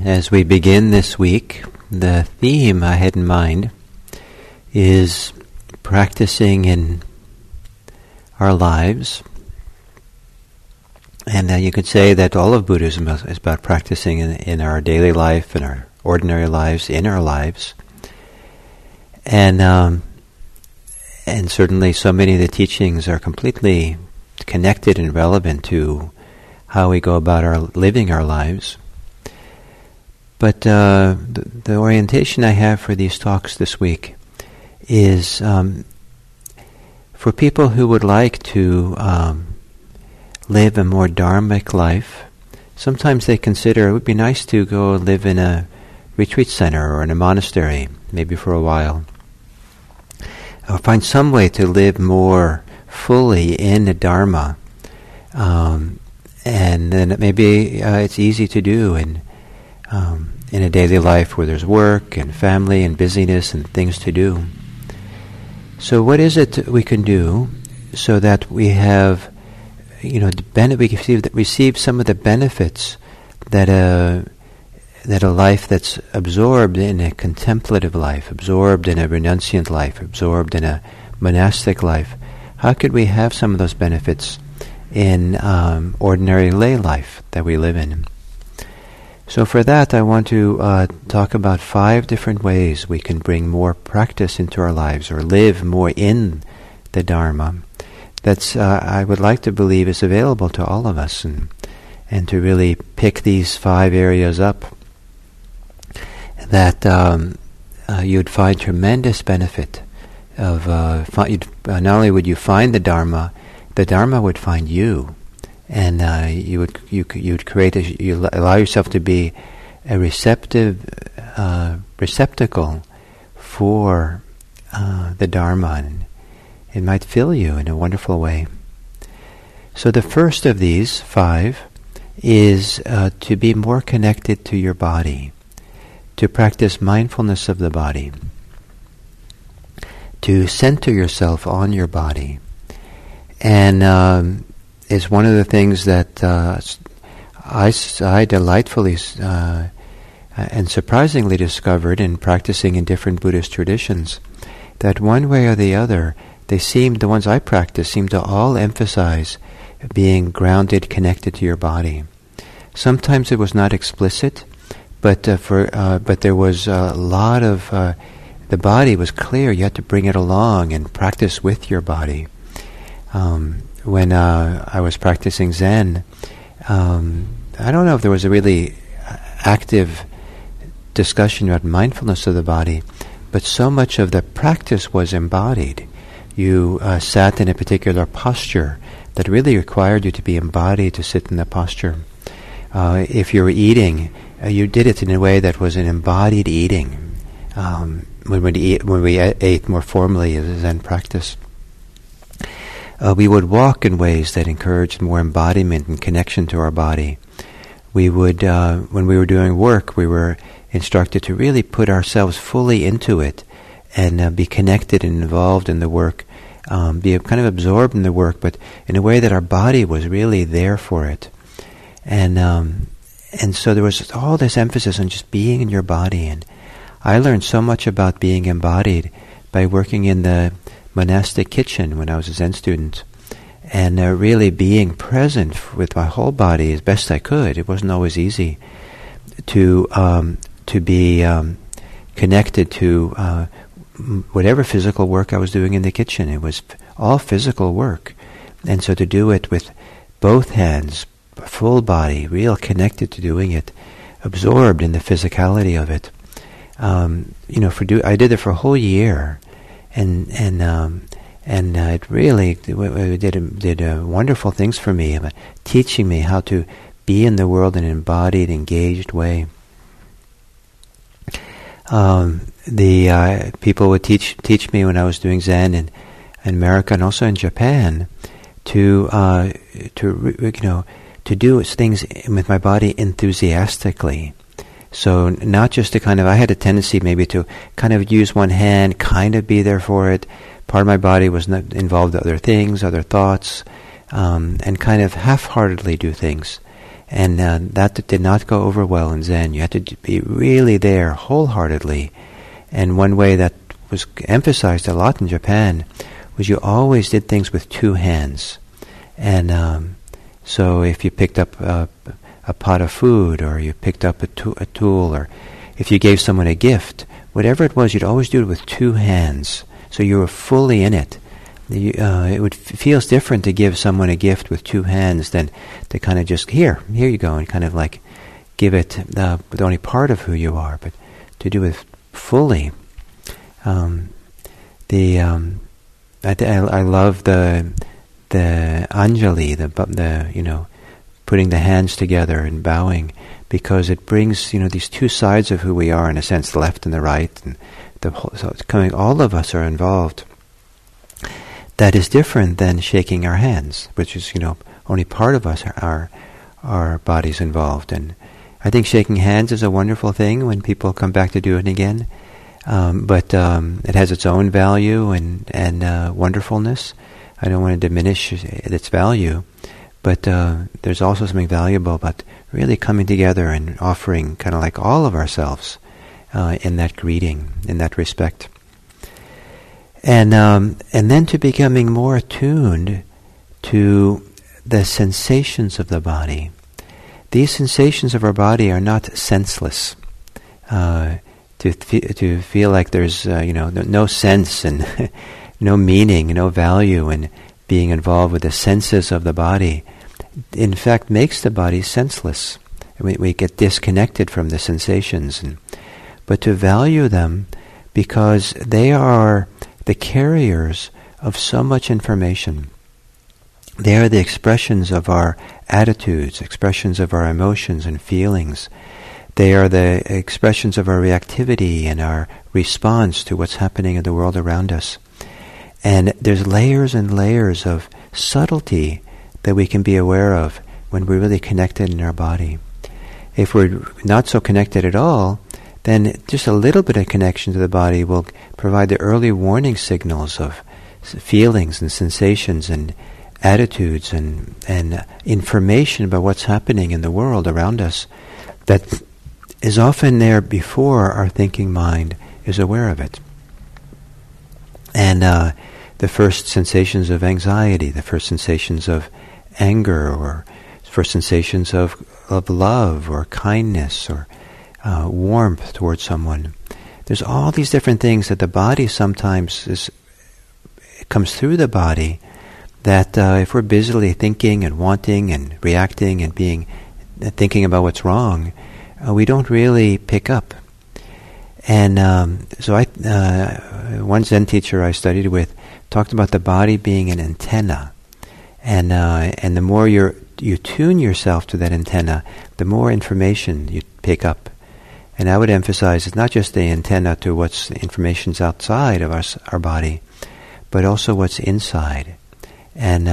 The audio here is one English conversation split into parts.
as we begin this week, the theme I had in mind is practicing in our lives. And you could say that all of Buddhism is about practicing in our daily life, in our ordinary lives, in our lives. And certainly so many of the teachings are completely connected and relevant to how we go about living our lives. But the orientation I have for these talks this week is for people who would like to live a more dharmic life. Sometimes they consider it would be nice to go live in a retreat center or in a monastery, maybe for a while, or find some way to live more fully in the Dharma. And then maybe it's easy to do in a daily life where there's work and family and busyness and things to do. So what is it we can do so that we have, we receive some of the benefits that a life that's absorbed in a contemplative life, absorbed in a renunciant life, absorbed in a monastic life? How could we have some of those benefits in ordinary lay life that we live in? So for that, I want to talk about 5 different ways we can bring more practice into our lives or live more in the Dharma. That's I would like to believe is available to all of us, and to really pick these 5 areas up that you'd find tremendous benefit of. Not only would you find the Dharma would find you. And you'd create you allow yourself to be a receptive receptacle for the Dharma, and it might fill you in a wonderful way. So the first of these 5 is to be more connected to your body, to practice mindfulness of the body, to center yourself on your body, and is one of the things that I delightfully and surprisingly discovered in practicing in different Buddhist traditions, that one way or the other, the ones I practice seem to all emphasize being grounded, connected to your body. Sometimes it was not explicit, but there was a lot of the body was clear. You had to bring it along and practice with your body. When I was practicing Zen, I don't know if there was a really active discussion about mindfulness of the body, but so much of the practice was embodied. You sat in a particular posture that really required you to be embodied to sit in the posture. If you were eating, you did it in a way that was an embodied eating. When we ate more formally as a Zen practice. We would walk in ways that encouraged more embodiment and connection to our body. We would, when we were doing work, we were instructed to really put ourselves fully into it and be connected and involved in the work, be kind of absorbed in the work, but in a way that our body was really there for it. And so there was all this emphasis on just being in your body. And I learned so much about being embodied by working in the monastic kitchen when I was a Zen student, and really being present with my whole body as best I could. It wasn't always easy to be connected to whatever physical work I was doing in the kitchen. It was all physical work, and so to do it with both hands, full body, real connected to doing it, absorbed in the physicality of it. I did it for a whole year. And it really did wonderful things for me, teaching me how to be in the world in an embodied, engaged way. The people would teach me when I was doing Zen in America and also in Japan to do things with my body enthusiastically. So not just to I had a tendency maybe to kind of use one hand, kind of be there for it. Part of my body was not involved in other things, other thoughts, and kind of half-heartedly do things. And that did not go over well in Zen. You had to be really there wholeheartedly. And one way that was emphasized a lot in Japan was you always did things with two hands. And so if you picked up a pot of food, or you picked up a tool, or if you gave someone a gift, whatever it was, you'd always do it with two hands. So you were fully in it. It feels different to give someone a gift with two hands than to kind of just, here you go, and kind of like give it with only part of who you are, but to do it fully. I love the Anjali, the putting the hands together and bowing, because it brings these two sides of who we are, in a sense, the left and the right, and so it's coming. All of us are involved. That is different than shaking our hands, which is only part of us, our bodies involved. And I think shaking hands is a wonderful thing when people come back to do it again. But it has its own value and wonderfulness. I don't want to diminish its value, but there's also something valuable about really coming together and offering kind of like all of ourselves in that greeting, in that respect. And then to becoming more attuned to the sensations of the body. These sensations of our body are not senseless. To feel like there's no sense and no meaning, no value in being involved with the senses of the body, in fact makes the body senseless. We get disconnected from the sensations, but to value them because they are the carriers of so much information. They are the expressions of our attitudes, expressions of our emotions and feelings. They are the expressions of our reactivity and our response to what's happening in the world around us. And there's layers and layers of subtlety that we can be aware of when we're really connected in our body. If we're not so connected at all, then just a little bit of connection to the body will provide the early warning signals of feelings and sensations and attitudes and information about what's happening in the world around us that is often there before our thinking mind is aware of it. And the first sensations of anxiety, the first sensations of anger, or first sensations of love or kindness or warmth towards someone. There's all these different things that the body sometimes comes through the body that if we're busily thinking and wanting and reacting and thinking about what's wrong, we don't really pick up. And so one Zen teacher I studied with talked about the body being an antenna, and the more you tune yourself to that antenna, the more information you pick up. And I would emphasize it's not just the antenna to what's information's outside of our body, but also what's inside. And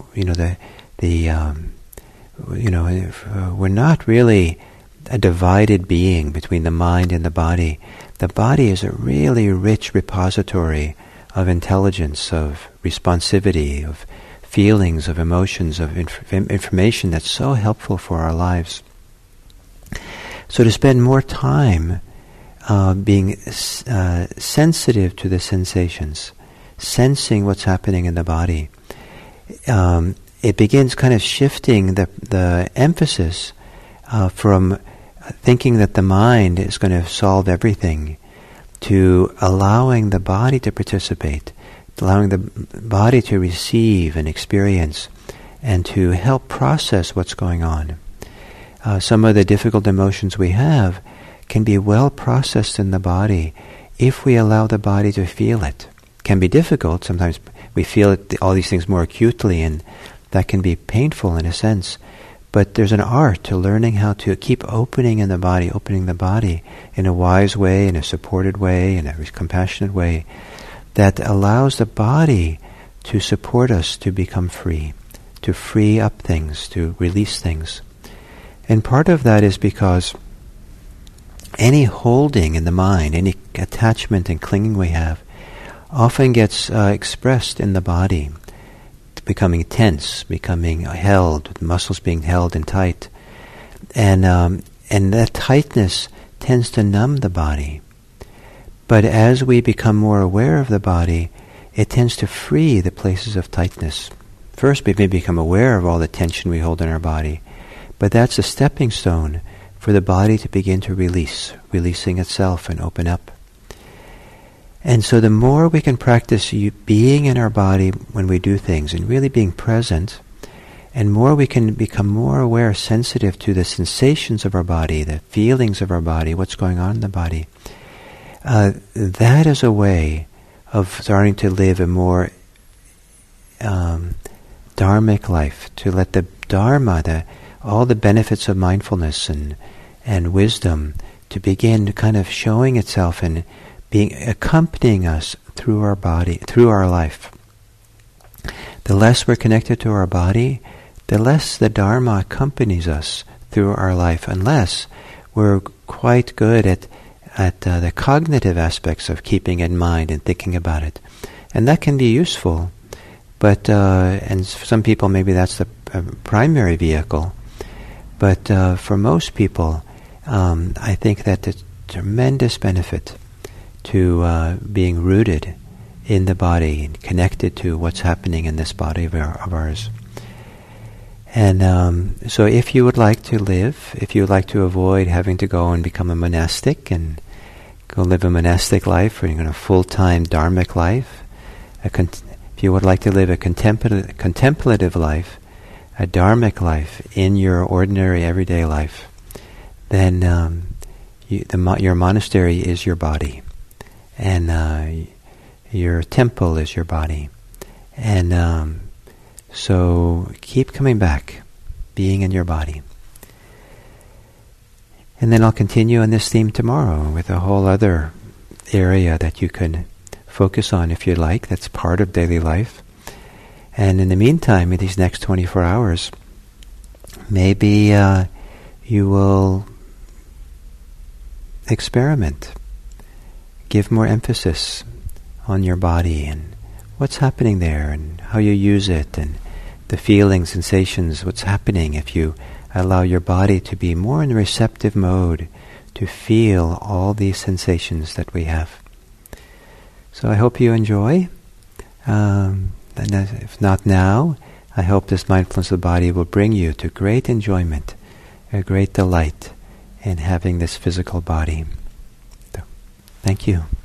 we're not really a divided being between the mind and the body. The body is a really rich repository of intelligence, of responsivity, of feelings, of emotions, of information that's so helpful for our lives. So to spend more time being sensitive to the sensations, sensing what's happening in the body, it begins kind of shifting the emphasis from thinking that the mind is going to solve everything to allowing the body to participate, allowing the body to receive and experience and to help process what's going on. Some of the difficult emotions we have can be well processed in the body if we allow the body to feel it. It can be difficult. Sometimes we feel all these things more acutely, and that can be painful in a sense. But there's an art to learning how to keep opening the body in a wise way, in a supported way, in a compassionate way, that allows the body to support us to become free, to free up things, to release things. And part of that is because any holding in the mind, any attachment and clinging we have, often gets expressed in the body, becoming tense, becoming held, muscles being held and tight. and that tightness tends to numb the body. But as we become more aware of the body, it tends to free the places of tightness. First, we may become aware of all the tension we hold in our body, but that's a stepping stone for the body to begin to releasing itself and open up. And so the more we can practice being in our body when we do things and really being present, and more we can become more aware, sensitive to the sensations of our body, the feelings of our body, what's going on in the body, that is a way of starting to live a more dharmic life, to let the dharma, all the benefits of mindfulness and wisdom, to begin kind of showing itself and accompanying us through our body, through our life. The less we're connected to our body, the less the dharma accompanies us through our life, unless we're quite good at the cognitive aspects of keeping in mind and thinking about it. And that can be useful, but and for some people maybe that's the primary vehicle. But for most people, I think that there's tremendous benefit to being rooted in the body and connected to what's happening in this body of ours. And so if you would like to avoid having to go and become a monastic and go live a monastic life or a full-time dharmic life, if you would like to live a contemplative life, a dharmic life in your ordinary everyday life, then your monastery is your body, and your temple is your body. And so keep coming back, being in your body. And then I'll continue on this theme tomorrow with a whole other area that you can focus on if you like, that's part of daily life. And in the meantime, in these next 24 hours, maybe you will experiment, give more emphasis on your body and what's happening there and how you use it and the feelings, sensations, what's happening if you allow your body to be more in a receptive mode to feel all these sensations that we have. So I hope you enjoy. And if not now, I hope this mindfulness of the body will bring you to great enjoyment, a great delight in having this physical body. So, thank you.